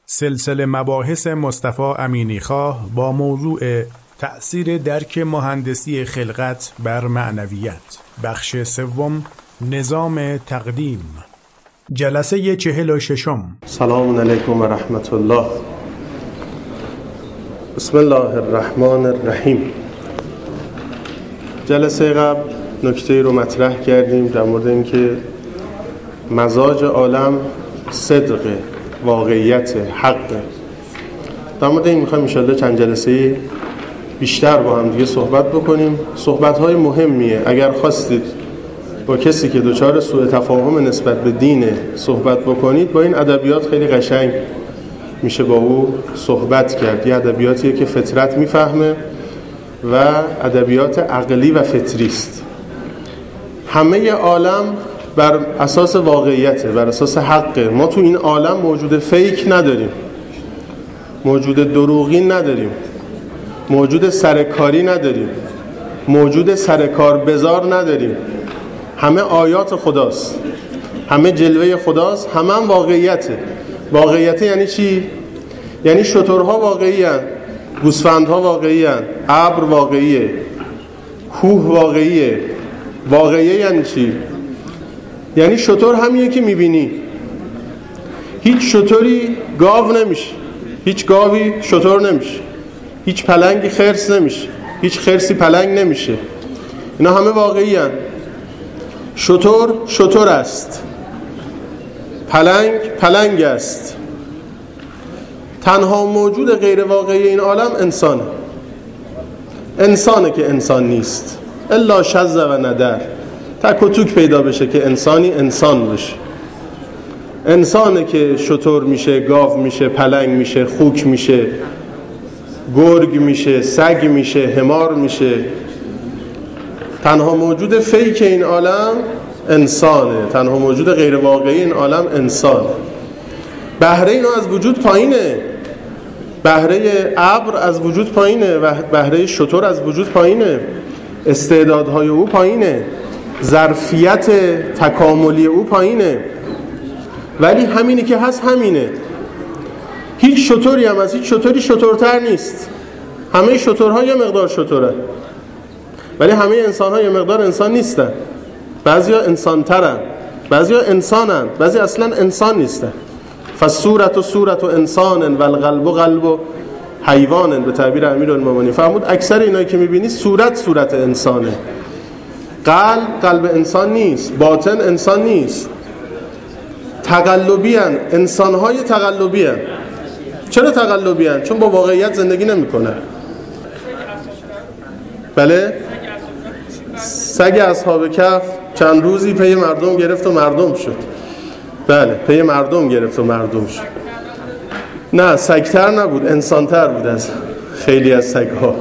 سلسله مباحث مصطفی امینیخواه با موضوع تأثیر درک مهندسی خلقت بر معنویت، بخش سوم، نظام تقدیم، جلسه 46. سلام علیکم و رحمت الله. بسم الله الرحمن الرحیم. جلسه قبل نکته رو مطرح کردیم در مورد اینکه مزاج عالم صدق، واقعیت، حق. در مورد این میخوایم انشالله چند جلسه بیشتر با هم دیگه صحبت بکنیم. صحبت‌های مهمیه. اگر خواستید با کسی که دچار سوء تفاهم نسبت به دین صحبت بکنید، با این ادبیات خیلی قشنگ میشه با او صحبت کرد. یه ادبیاتیه که فطرت میفهمه و ادبیات عقلی و فطری است. همه عالم بر اساس واقعیته، بر اساس حقه. ما تو این عالم موجود فیک نداریم، موجود دروغین نداریم، موجود سرکاری نداریم، موجود سرکار بزار نداریم. همه آیات خداست، همه جلوه خداست، همه هم واقعیته. واقعیته یعنی چی؟ یعنی شترها واقعی هستند، گوسفندها واقعی هستند، ابر واقعیه، کوه واقعیه. واقعیه یعنی چی؟ یعنی شتر همیه که میبینی. هیچ شتری گاو نمیشه، هیچ گاوی شتر نمیشه، هیچ پلنگی خرس نمیشه، هیچ خرسی پلنگ نمیشه. اینا همه واقعی هستند. شتر است، پلنگ است. تنها موجود غیر واقعی این عالم انسانه که انسان نیست، الا شذ و ندر. تک و توک پیدا بشه که انسانی انسان باشه. انسانه که شتر میشه، گاو میشه، پلنگ میشه، خوک میشه، گرگ میشه، سگ میشه، حمار میشه. تنها موجود فیک این عالم انسانه، تنها موجود غیر واقعی این عالم انسان. بهره اینا از وجود پایینه، بهره ابر از وجود پایینه و بهره شتر از وجود پایینه. استعدادهای او پایینه، ظرفیت تکاملی او پایینه، ولی همینی که هست همینه. هیچ شتری هم از هیچ شتری شترتر نیست. همه شترها یه مقدار شترن، ولی همه انسان‌ها یه مقدار انسان نیستن. بعضیا انسان‌ترن، بعضیا انسانن، بعضی اصلا انسان نیستن. فالصورة صورة انسان و القلب قلب حیوان، به تعبیر امیرالمومنین فرمود اکثر اینایی که می‌بینی صورت انسانه. قلب انسان نیست، باطن انسان نیست. تقلبی هن، انسان‌های تقلبی هن. چرا تقلبی هن؟ چون با واقعیت زندگی نمی‌کنن. بله؟ سگ اصحاب کهف چند روزی پی مردم گرفت و مردم شد. بله، پی مردم گرفت و مردم شد. نه، سگتر نبود، انسانتر بود از خیلی از سگ‌ها.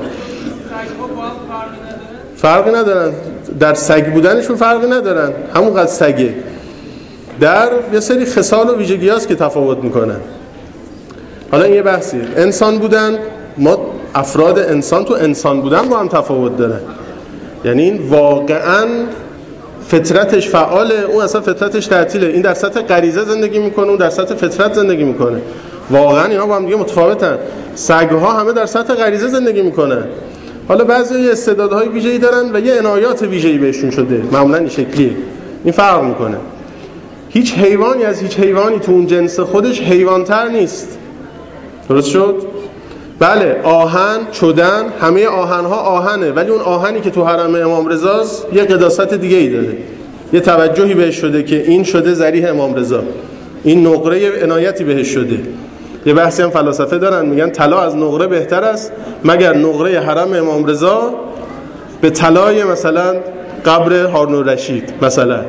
فرقی ندارن، در سگ بودنشون فرقی ندارن، همونقدر سگه. در یه سری خصال و ویژگی هست که تفاوت میکنن. حالا این یه بحثیه. انسان بودن، ما افراد انسان تو انسان بودن با هم تفاوت دارن. یعنی این واقعاً فطرتش فعاله، اون اصلا فطرتش تعطیله. این در سطح غریزه زندگی میکنه، اون در سطح فطرت زندگی میکنه. واقعاً اینا با هم دیگه متفاوتن. سگ‌ها همه در سطح غریزه زندگی میکنن. حالا بعضی استعدادهای ویژه‌ای دارن و یه عنایات ویژه‌ای بهشون شده، معمولاً این شکلیه. این فرق میکنه. هیچ حیوانی از هیچ حیوانی تو اون جنس خودش حیوان‌تر نیست. درست شد؟ بله، آهن، چدن، همه آهن‌ها آهنه، ولی اون آهنی که تو حرم امام رضاست یه قداست دیگه ای داره. یه توجهی بهش شده که این شده ذریح امام رضا، این نقره عنایتی بهش شده. یه بحثی هم فلاسفه دارن، میگن طلا از نقره بهتر است، مگر نقره حرم امام رضا به طلای مثلا قبر هارون الرشید مثلا.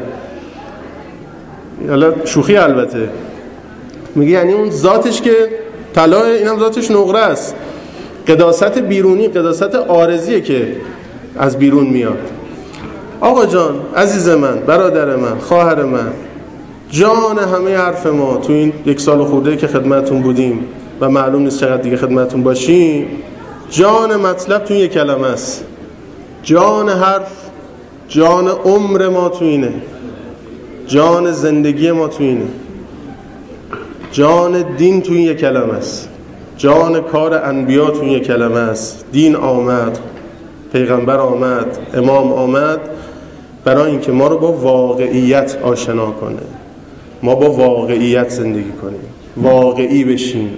حالا شوخی البته. میگه یعنی اون ذاتش که طلا، اینم ذاتش نقره است. قداست بیرونی، قداست عارضیه که از بیرون میاد. آقا جان، عزیز من، برادر من، خواهر من، جان همه حرف ما تو این 1 سال خورده که خدمتون بودیم و معلوم نیست چقدر دیگه خدمتون باشیم، جان مطلب تو این یک کلمه است. جان حرف، جان عمر ما تو اینه، جان زندگی ما تو اینه. جان دین تو این یک کلمه است، جان کار انبیا تو این یک کلمه است. دین آمد، پیغمبر آمد، امام آمد برای اینکه ما رو با واقعیت آشنا کنه، ما با واقعیت زندگی کنیم، واقعی بشیم.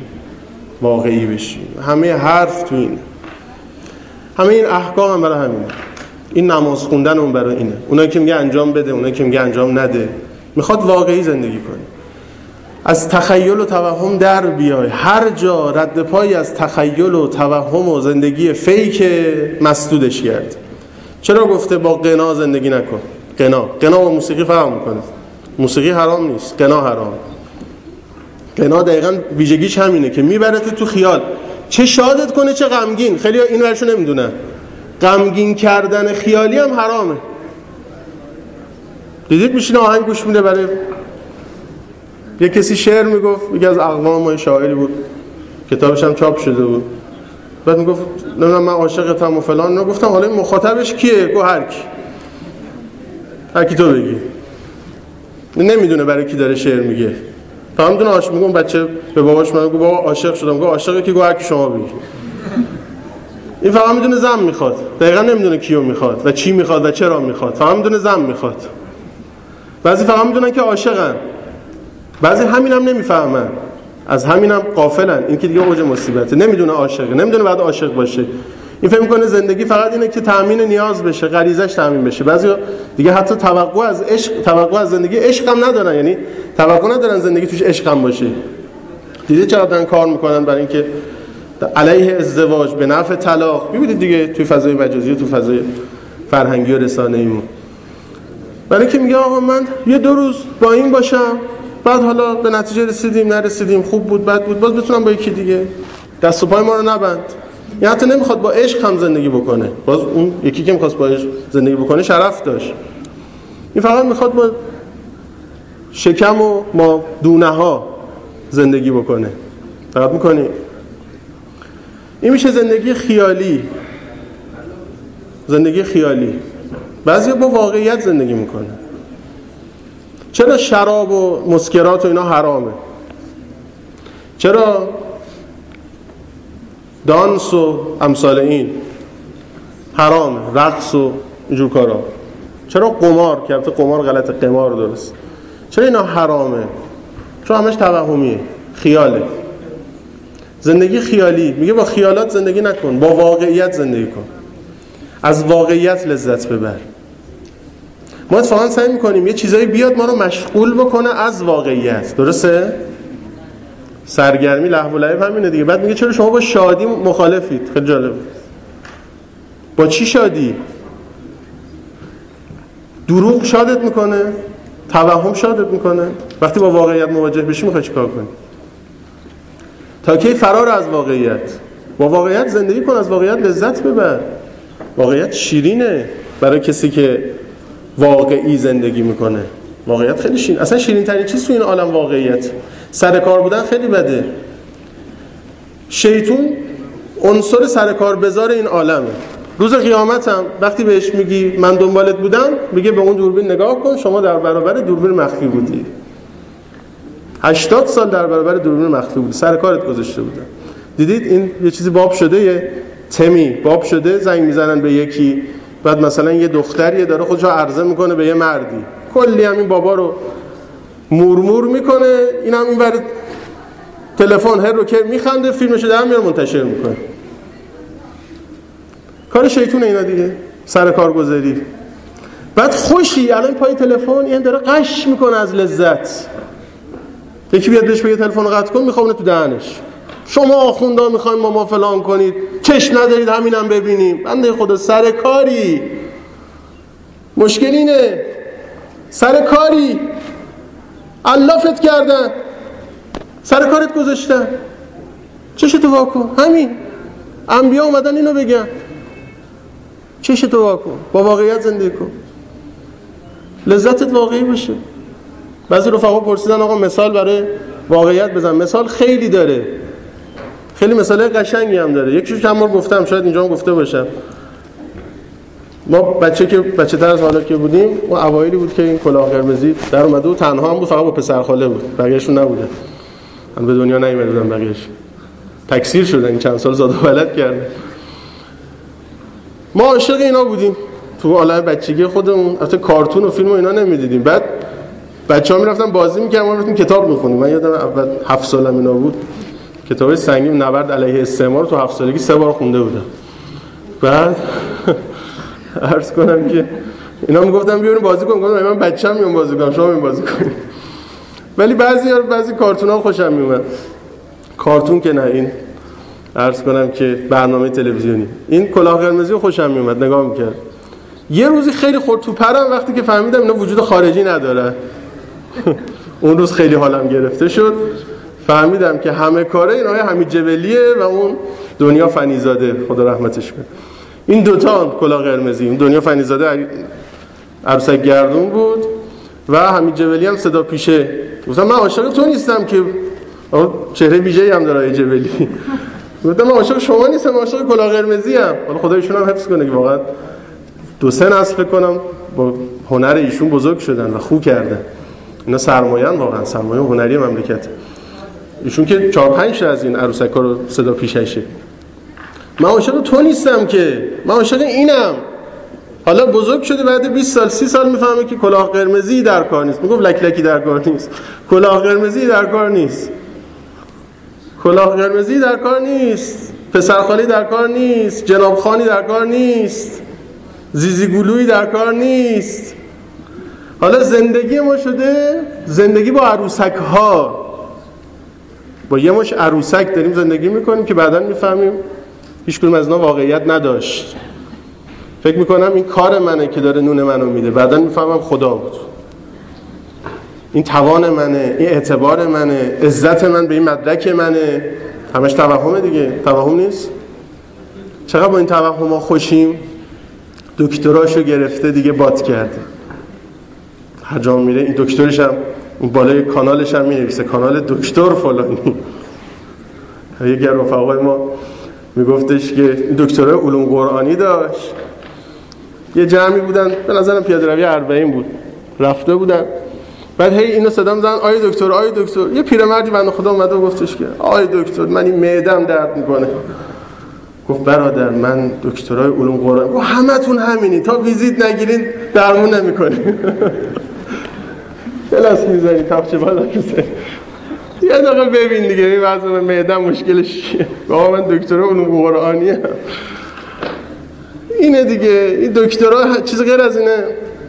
همه حرف تو اینه، همه این احکام هم برای همینه. این نماز خوندن اون برای اینه. اونایی که میگه انجام بده، اونایی که میگه انجام نده، میخواد واقعی زندگی کنی، از تخیل و توهم در بیای. هر جا رد پایی از تخیل و توهم و زندگی فیک مسدودش کرد. چرا گفته با غنا زندگی نکن؟ غنا با موسیقی فرق میکنه. موسیقی حرام نیست، غنا حرام. غنا دقیقاً ویژگیش همینه که میبرت تو خیال، چه شادت کنه چه غمگین. خیلی این ورشو نمیدونن، غمگین کردن خیالی هم حرامه. دیدید میشینه آهنگ گوش میده برای یه کسی شعر میگفت، یکی از اقوام ما شاعری بود، کتابش هم چاپ شده بود، بعد میگفت نمیدونم من عاشقتم و فلان. نه گفتم حالا مخاطبش کیه؟ گفت هر کی تو بگی. نمیدونه برای کی داره شعر میگه، فقط میدونه عاشق. میگم بچه به باباش میگه بابا عاشق شدم، گفت عاشقی که گفت هر کی شما بگی. این فقط میدونه زن میخواد، دقیقاً نمیدونه کیو میخواد و چی میخواد و چرا میخواد، فقط میدونه زن میخواد. بعضی فقط میدونن که عاشقن، بعضی همینم نمیفهمن، از همینم غافلن. این که دیگه اوج مصیبته، نمیدونه عاشقه، نمیدونه بعد عاشق باشه. این فکر میکنه زندگی فقط اینه که تامین نیاز بشه، غریزش تامین بشه. بعضی دیگه حتی توقع از زندگی عشق هم ندارن، یعنی توقع ندارن زندگی توش عشق هم باشه. دیدید چقدر کار میکنن برای اینکه علیه ازدواج به نفع طلاق. ببینید دیگه توی فضای مجازی و تو فضای فرهنگی و رسانه‌ایمون، برای اینکه میگه آقا من یه 2 روز با این باشم، بعد حالا به نتیجه رسیدیم نرسیدیم، خوب بود بد بود، باز بتونم با یکی دیگه. دست و پای ما رو نبند. یعنی حتی نمیخواد با عشق هم زندگی بکنه. باز اون یکی که میخواست با عشق زندگی بکنه شرف داشت. این فقط میخواد با شکم و ما دونه ها زندگی بکنه. فقط میکنی. این میشه زندگی خیالی. زندگی خیالی. بعضی با واقعیت زندگی میکنه. چرا شراب و مسکرات و اینا حرامه؟ چرا دانس و امثال این حرامه؟ رقص و اینجور کارا. چرا قمار؟ که البته قمار غلطه، قمار درست. چرا اینا حرامه؟ چون همش توهمیه، خیاله. زندگی خیالی. میگه با خیالات زندگی نکن، با واقعیت زندگی کن. از واقعیت لذت ببر. ما اتفاقا سعی میکنیم یه چیزایی بیاد ما رو مشغول بکنه از واقعیت. درسته؟ سرگرمی لهو و لعب همینه دیگه. بعد میگه چرا شما با شادی مخالفید؟ خیلی جالب. با چی شادی؟ دروغ شادت میکنه؟ توهم شادت میکنه؟ وقتی با واقعیت مواجه بشی میخوای چیکار کنی؟ تا کی فرار از واقعیت؟ با واقعیت زندگی کن، از واقعیت لذت ببر. واقعیت شیرینه برای کسی که واقعی زندگی میکنه. واقعیت خیلی شیرین. اصلا شیرین ترین چیز تو این عالم واقعیت. سر کار بودن خیلی بده. شیطون عنصر سر کار بذار این عالمه. روز قیامت هم وقتی بهش میگی من دنبالت بودم، میگه به اون دوربین نگاه کن، شما در برابر دوربین مخفی بودی. 80 سال در برابر دوربین مخفی بودی، سر کارت گذاشته بودن. دیدید این یه چیزی باب شده، یه تمی باب شده، زنگ میزنن به یکی، بعد مثلا یه دختریه داره خودشو عرضه میکنه به یه مردی، کلی همین بابا رو مورمور میکنه، این هم اینور تلفن هر رو که میخنده، فیلمشو در میاره منتشر میکنه. کار شیطونه اینا دیگه، سر کار گذاری. بعد خوشی الان پای تلفن این داره قش میکنه از لذت. یکی بیاد بهش بگه تلفن رو قطع کن، میخوابونه تو دهنش. شما آخوندا میخواین ما فلان کنید، چشم ندارید همینم ببینیم. بنده خدا سر کاری. مشکل اینه سر کاری علافت کردن، سر کارت گذاشتن، چشتو واکن. همین انبیا اومدن اینو بگن، چشتو واکن، با واقعیت زندگی کن، لذتت واقعی باشه. بعضی رفقا پرسیدن آقا مثال برای واقعیت بزن. مثال خیلی داره، خیلی مثال قشنگی هم داره. یکیشو چند بار گفتم، شاید اینجا هم گفته باشم. ما بچه تر از حالا که بودیم، و اوایلی بود که این کلاه قرمزی در اومده و تنها هم بود، فقط با پسر خاله بود، بقیه‌شون نبودن. من به دنیا نیومده بودم، بقیه‌اش تکثیر شدن، این چند سال زاد و ولد کردن. ما عاشق اینا بودیم تو عالم بچگی خودمون، البته کارتون و فیلم و اینا نمیدیدیم. بعد بچه‌ها میرفتن بازی می‌کردن، ما رفتیم کتاب می‌خونیم. من یادم اول 7 سالم اینا بود، کتاب سنگین نبرد علیه استعمار تو 7 سالگی 3 بار خونده بودم. بعد عرض کنم که اینا میگفتن بیاریم بازی کنیم، گفتم من بچه‌م میام بازی کنم، شما میام بازی کنید. ولی بعضی کارتون‌ها خوشم میومد. کارتون که نه، این عرض کنم که برنامه تلویزیونی، این کلاه قرمزی خوشم میومد نگاه میکرد. یه روزی خیلی خورد تو پرم وقتی که فهمیدم اینا وجود خارجی نداره. اون روز خیلی حالم گرفته شد، فهمیدم که همه کاره این آقای حمید جبلیه و اون دنیا فنیزاده، خدا رحمتش کنه. این دوتا کلاه قرمزی، این دنیا فنیزاده عروسک گردون بود و حمید جبلی هم صدا پیشه. گفتم من عاشق تو نیستم که، چهره ویژه‌ای هم داره آقای جبلی. گفتم من عاشق شما نیستم، عاشق کلاه قرمزی ام. حالا خدا ایشون هم حفظ کنه که واقعا 2-3 نسل فکر کنم با هنر ایشون بزرگ شدن و خوب کردن. اینا سرمایه‌ان، واقعا سرمایه هنری مملکت. ایشون که 4-5 تا از این عروسک‌ها رو صدا پیششه. من عاشق تو نیستم که، من عاشق اینم. حالا بزرگ شده بعد 20 سال 30 سال میفهمه که کلاه قرمزی در کار نیست. میگم لکلکی در کار نیست، کلاه قرمزی در کار نیست، کلاه قرمزی در کار نیست، پسرخالی در کار نیست، جناب خانی در کار نیست، زیزی گلویی در کار نیست. حالا زندگی ما شده زندگی با عروسک ها، با یه مش عروسک داریم زندگی میکنیم که بعداً میفهمیم هیچ کدوم از اینا واقعیت نداشت. فکر میکنم این کار منه که داره نون منو میده، بعداً میفهمم خدا بود. این توان منه، این اعتبار منه، عزت من به این مدرک منه. همش توهمه دیگه، توهم نیست؟ چقدر با این توهم‌ها خوشیم. دکتراشو گرفته دیگه بات کرده، هر جا میره این دکترش هم اون بالای کانالش هم مینویسه کانال دکتر فلانی. یکی از رفقای ما میگفتش که دکترای علوم قرآنی داشت، یه جمعی بودن به نظرم پیاده روی 40 بود، رفته بودن، بعد هی اینو صدا می‌زدن آی دکتر آی دکتر. یه پیرمردی بنده خدا اومد و گفتش که آی دکتر من این معده‌ام درد میکنه. گفت برادر من دکترای علوم قرآن. گفت همتون همینی، تا ویزیت نگیرین درمون نمی‌کنین. پلاس میزنی تاخچه بالا میزنی، یه دقیقه ببین دیگه این وضع معده‌ام مشکلش چیه. آقا من دکترای علوم قرآنی ام. اینه دیگه، این دکترا چیز غیر از اینه.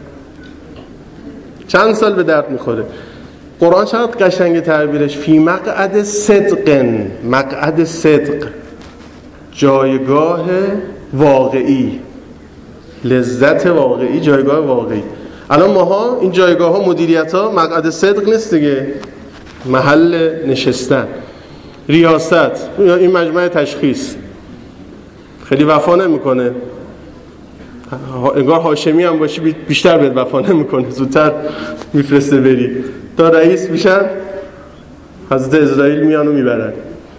چند سال به درد میخوره. قرآن چقدر قشنگ تعبیرش، فی مقعد صدق، مقعد صدق، جایگاه واقعی، لذت واقعی، جایگاه واقعی. الان ماها این جایگاه ها، مدیریت ها مقعد صدق نیست دیگه، محل نشستن. ریاست، این مجمع تشخیص خیلی وفا نمیکنه، انگار هاشمی هم باشی بیشتر بهت وفا نمیکنه، زودتر میفرسته بری. تا رئیس میشن حضرت اسرائیل میان و میبرن.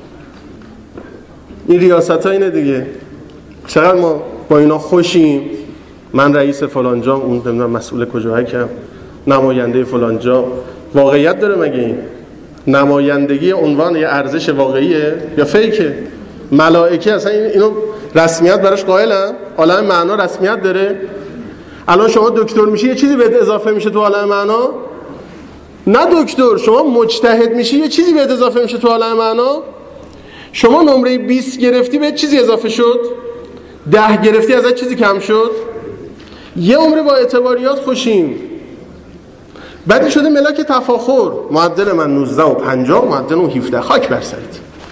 این ریاست ها اینه دیگه. چقدر ما با اینا خوشیم. من رئیس فلان جا، اون نمیدونم مسئول کجاهکم، نماینده فلان جا. واقعیت داره مگه این؟ نمایندگی عنوان یه ارزش واقعیه یا فیکه؟ ملائکه اصلا اینو رسمیت براش قائلن؟ عالم معنا رسمیت داره؟ الان شما دکتر میشی یه چیزی بهت اضافه میشه تو عالم معنا؟ نه دکتر، شما مجتهد میشی یه چیزی بهت اضافه میشه تو عالم معنا؟ شما نمره 20 گرفتی بهت چیزی اضافه شد؟ 10 گرفتی ازت چیزی کم شد؟ یه عمر با اعتباریات خوشیم. بعدی شده ملاک تفاخر. معدل من 19 و 50، معدل اون 17. خاک بر سرت.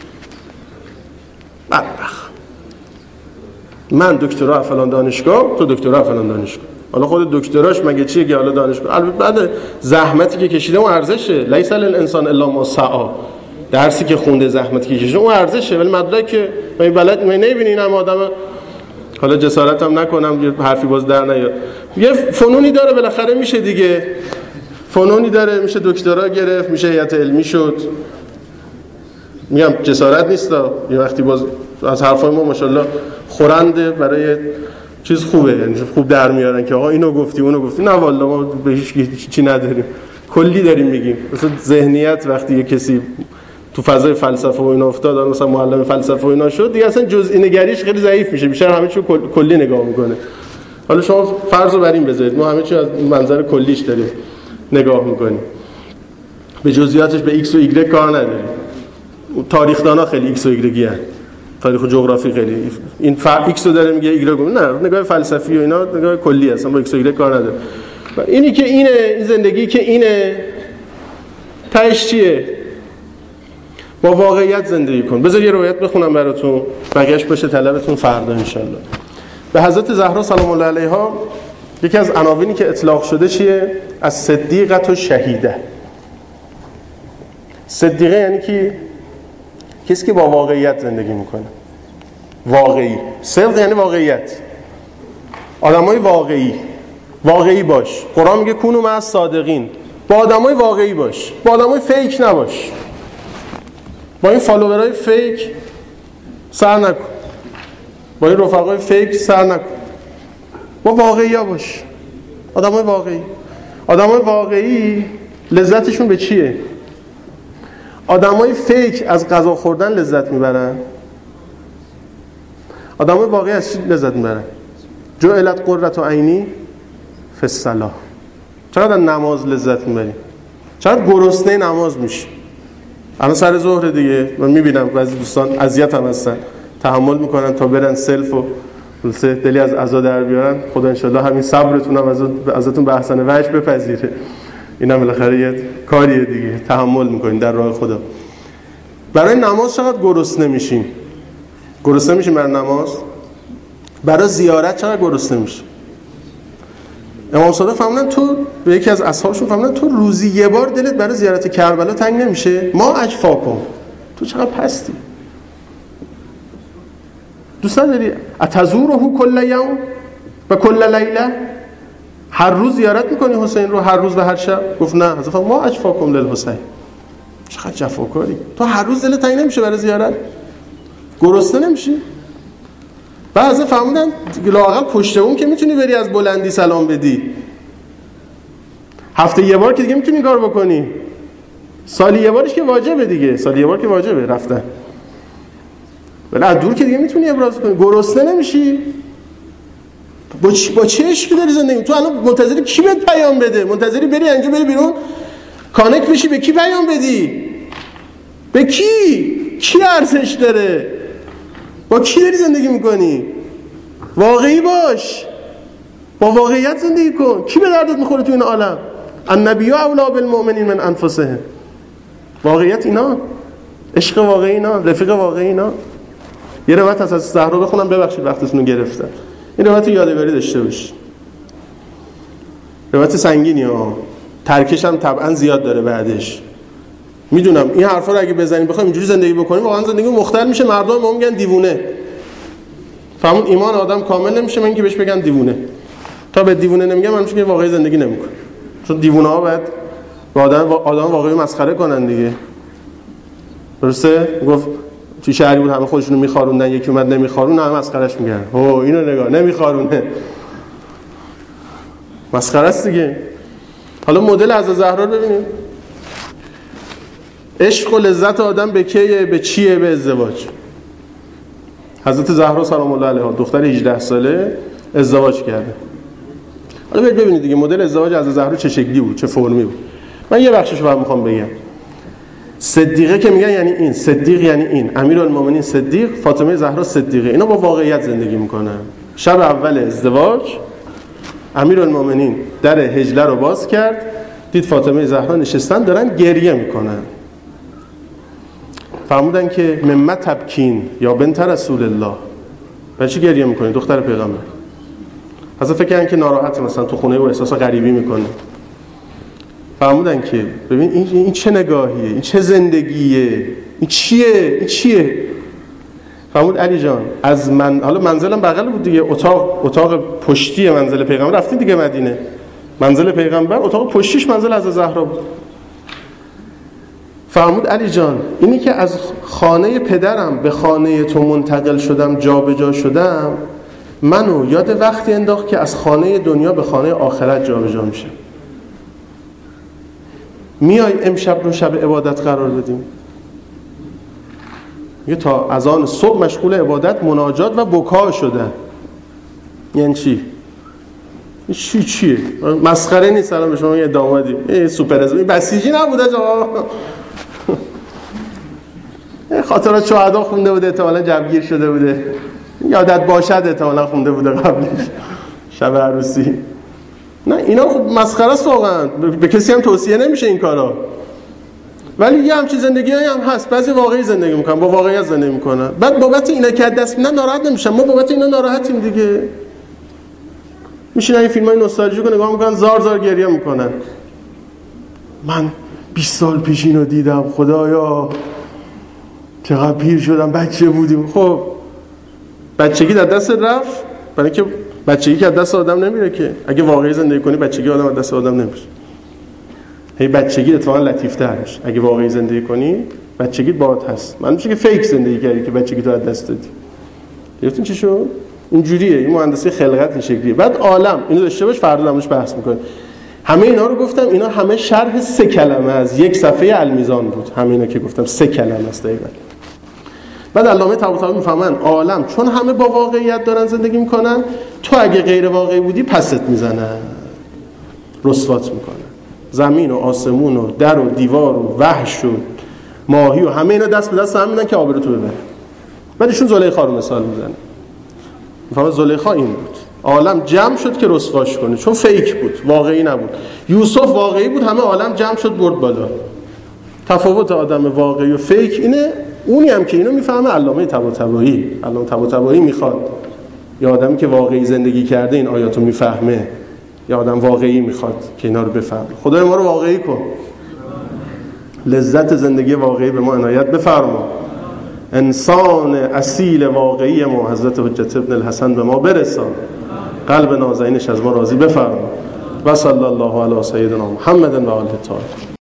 بدبخت. من دکترا فلان دانشگاه، تو دکترا فلان دانشگاه. حالا خود دکتراش مگه چیه که حالا دانشگاه؟ البته بعد زحمتی که کشیده اون ارزشه. لیس للانسان الا ما سعی. درسی که خونده، زحمتی که کشیده اون ارزشه. ولی مدرک من بلد نمیبینی این هم آدم. حالا جسارتم نکنم یه حرفی باز در نیاد. یه فنونی داره بالاخره میشه دیگه. فنونی داره میشه دکترا گرفت، میشه هیئت علمی شد. میگم جسارت نیستا. یه وقتی باز از حرفای ما ماشاءالله خورنده برای چیز خوبه، یعنی خوب در میارن که آقا اینو گفتی اونو گفتی. نه والله ما به هیچ چی نداریم، کلی داریم میگیم. مثلا ذهنیت وقتی یه کسی تو فضای فلسفه و اینا افتاد، مثلا معلم فلسفه و اینا شد دیگه، اصلا جزئی نگریش خیلی ضعیف میشه، بیشتر همه چی کلی نگاه میکنه. حالا شما فرض رو بر این بذارید ما همه چی از منظر کلیش داریم نگاه میکنیم، به جزئیاتش به ایکس و ایگرگ کار نداریم. تاریخ دانا خیلی ایکس و ایگرگی هست، تاریخ و جغرافی خیلی این ایکس رو داره میگه ایگرگ نه، نگاه فلسفی و اینا نگاه کلی هست، با ایکس و ایگرگ کار نداره. اینی که اینه، این زندگی که اینه، تهش چیه؟ با واقعیت زندگی کن. بذار یه روایت بخونم براتون، بقیه‌اش باشه طلبتون فردا انشالله. به حضرت زهرا سلام الله علیها یکی از عناوینی که اطلاق شده چیه؟ از صدیقه و شهیده. صدیقه یعنی کی؟ کسی که با واقعیت زندگی میکنه. واقعی. صدق یعنی واقعیت. آدمای واقعی باش. قرآن میگه کونوا مع الصادقین. با آدمای واقعی باش. با آدمای فیک نباش. با این فالوورای فیک سر نکن. با این رفقای فیک سر نکن. با واقعی‌ها باش. آدمای واقعی لذتشون به چیه؟ آدمای فیک از غذا خوردن لذت میبرن. آدمای واقعی از چی لذت میبرن؟ جعلت قرة عینی فی الصلاة. چقدر نماز لذت میبری؟ چقدر گرسنه نماز میشی؟ الان سر ظهر دیگه من میبینم بعضی دوستان اذیت هم هستن، تحمل میکنن تا برن سلف و دلی از عزا در بیارن. خدا انشالله همین صبرتون هم ازتون به احسن وجه بپذیره. اینم بالاخره یه کاریه دیگه، تحمل میکنین در راه خدا. برای نماز چقدر گرسنه میشیم برای نماز. برای زیارت چقدر گرسنه میشیم. امام صادق فهمیدن تو، به یکی از اصحابشون فهمیدن تو روزی یه بار دلت برای زیارت کربلا تنگ نمیشه؟ ما اجفاکم، تو چقدر پستی. دوست داری اتزوره کل یوم و کل لیله؟ هر روز زیارت میکنی حسین رو، هر روز و هر شب؟ گفت نه. حضرت ما اجفاکم للحسین. چقدر جفاکاری. تو هر روز دلت تنگ نمیشه برای زیارت؟ گرسنه نمیشی؟ بعضی فهمیدن لااقل پشت اون که میتونی بری از بلندی سلام بدی، هفته یه بار که دیگه میتونی کار بکنی، سالی یه بارش که واجبه دیگه، سالی یه بار که واجبه رفتن، ولی از دور که دیگه میتونی ابراز کنی. گرسنه نمیشی؟ با چه عشقی داری زندگی؟ تو الان منتظری کی بهت پیام بده؟ منتظری بری اینجا بری بیرون کانکت بشی به کی پیام بدی؟ به کی ارزش داره؟ با کی داری زندگی میکنی؟ واقعی باش، با واقعیت زندگی کن. کی به دردت میخوره تو این عالم؟ النبی اولی بالمؤمنین من انفسهم. واقعیت اینا، عشق واقعی اینا، رفیق واقعی اینا. یه روایت از زهرا بخونم، ببخشید وقتتون رو گرفتم. این روایت یادگاری داشته باشید. روایت سنگینی ها، ترکش هم طبعا زیاد داره بعدش. میدونم این حرفا رو اگه بزنیم بخوایم اینجوری زندگی بکنیم واقعا زندگی مختل میشه. مردم ما میگن دیوونه. فهمون ایمان آدم کامل نمیشه من که بهش بگن دیوونه. تا به دیوونه نمیگم من میشه که واقعی زندگی نمیکنه. چون دیوونه ها باید با آدم واقعی مسخره کنن دیگه. درسته؟ گفت تو شهری بود همه خودشونو میخاروندن، یکی اومد نمیخارون، همه مسخرهش میگن. اوه اینو نگاه نمیخارونه. مسخره است دیگه. حالا مدل از زهرا رو ببینیم. عشق و لذت آدم به کیه؟ به چیه؟ به ازدواج. حضرت زهرا سلام الله علیها دختر 18 ساله ازدواج کرده. حالا برید ببینید دیگه مدل ازدواج از زهرا چه شکلی بود، چه فرمی بود. من یه بخشش رو میخوام بگم. صدیقه که میگن یعنی این، صدیق یعنی این، امیرالمومنین صدیق، فاطمه زهرا صدیقه. اینا با واقعیت زندگی میکنن. شب اول ازدواج امیرالمومنین در حجله رو باز کرد، دید فاطمه زهرا نشستن دارن گریه میکنن. فرمودن که مما تبکین یا بنت رسول الله، برای چی گریه میکنی دختر پیغمبر؟ حضرت فکر کردن که ناراحت مثلا تو خونه و احساس غریبی میکنه. فرمودن که ببین این چه نگاهیه، این چه زندگیه، این چیه؟ فرمود علی جان از من، حالا منزلم بغل بود دیگه، اتاق پشتی منزل پیغمبر، رفتیم دیگه مدینه، منزل پیغمبر اتاق پشتیش منزل از زهرا بود. فرمود علی جان اینی که از خانه پدرم به خانه تو منتقل شدم، جابجا شدم، منو یاد وقتی انداخت که از خانه دنیا به خانه آخرت جابجا میشه. میای امشب رو شب عبادت قرار بدیم؟ میگه تا اذان صبح مشغول عبادت، مناجات و بکا شدن. یعنی چی؟ چیه؟ مسخره نیست. سلام به شما، یه دامادی سوپر این بسیجی نبوده جا خاطرات شهدا خونده بوده، احتمالاً جوگیر شده بوده، یادت باشد احتمالاً خونده بوده قبلش شب عروسی. نه اینا خب مسخره است واقعا، به کسی هم توصیه نمیشه این کارا. ولی یه همچین زندگیایی هم هست، بعضی واقعی زندگی میکنن، با واقعیت زندگی میکنن، بعد بابت اینا که دست میدن ناراحت نمیشن. ما بابت اینا ناراحتیم دیگه. میشینن این فیلمای نوستالژیکو نگاه میکنن، زار زار گریه میکنن. من 20 سال پیش اینو دیدم، خدایا چقدر پیر شدم، بچه بودیم. خب بچگی در دست رفت، برای اینکه بچگی که از دست آدم نمیره که. اگه واقعی زندگی کنی بچگی آدم از دست آدم نمیره. هی بچگی اتفاقا لطیف‌تر میشه. اگه واقعی زندگی کنی بچگیت باهات هست. من میشه که فیک زندگی کردی که بچگی تو از دست دادی. گرفتین چی شد؟ اینجوریه، این مهندسی خلقت این شکلیه. بعد عالم اینو داشته باش، فردا درموش بحث می‌کنیم. همه اینا رو گفتم، اینا همه شرح 3 کلمه از یک صفحه المیزان بود. همه اینا که گفتم 3 کلمه است دقیقاً. بعد علامه طباطبایی میفهمن عالم چون همه با واقعیت دارن زندگی میکنن، تو اگه غیر واقعی بودی پست میزنن، رسوات میکنن. زمین و آسمون و در و دیوار و وحش و ماهی و همه اینا دست به دست هم میدن که آبروتو ببره. بعد ایشون زلیخا رو مثال میزنه. میفهمه زلیخا این بود، عالم جمع شد که رسواش کنه، چون فیک بود، واقعی نبود. یوسف واقعی بود، همه عالم جمع شد برد بالا. تفاوت آدم واقعی و فیک اینه. اونی هم که اینو میفهمه علامه طباطبایی. علامه طباطبایی میخواد یا آدمی که واقعی زندگی کرده این آیاتو میفهمه، یا آدم واقعی میخواد که اینا رو بفهمه. خدای ما رو واقعی کن، لذت زندگی واقعی به ما عنایت بفرما. انسان اصیل واقعی ما حضرت حجت ابن الحسن به ما برسان، قلب نازنینش از ما راضی بفرما. و صلی الله علی سیدنا محمد و آله الطاهرین.